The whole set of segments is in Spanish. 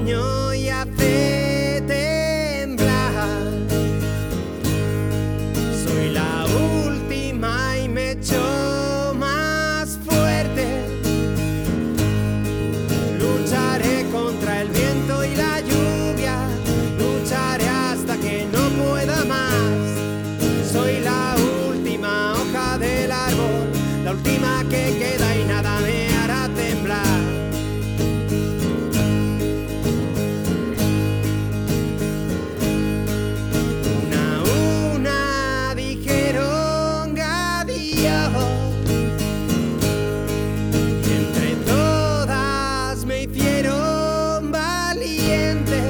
otoño y hace temblar. Soy la última y me echo más fuerte. Lucharé contra el viento y la lluvia, lucharé hasta que no pueda más. Soy la última hoja del árbol, la última que queda y nada me hará temblar. Una dijeron adiós y entre todas me hicieron valiente.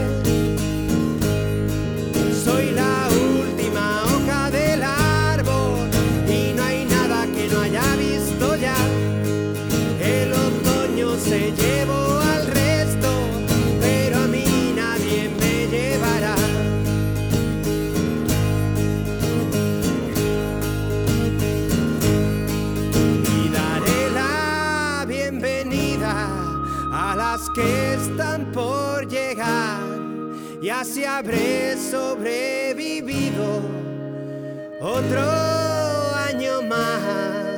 Soy la última hoja del árbol y no hay nada que no haya visto ya. El otoño se llevó al resto, pero a mí nadie me llevará. Y daré la bienvenida a las que están por llegar, y así habré sobrevivido otro año más.